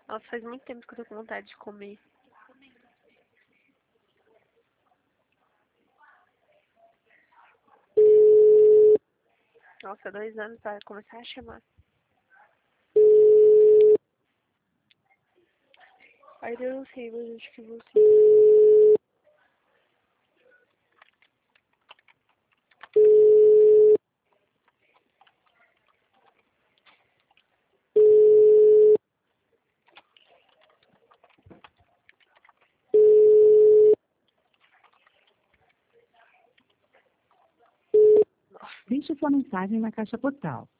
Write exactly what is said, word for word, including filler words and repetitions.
Nossa, faz muito tempo que eu tô com vontade de comer. Nossa, dois anos pra começar a chamar. Ai, eu não sei, mas acho que você. Deixe sua mensagem na caixa postal.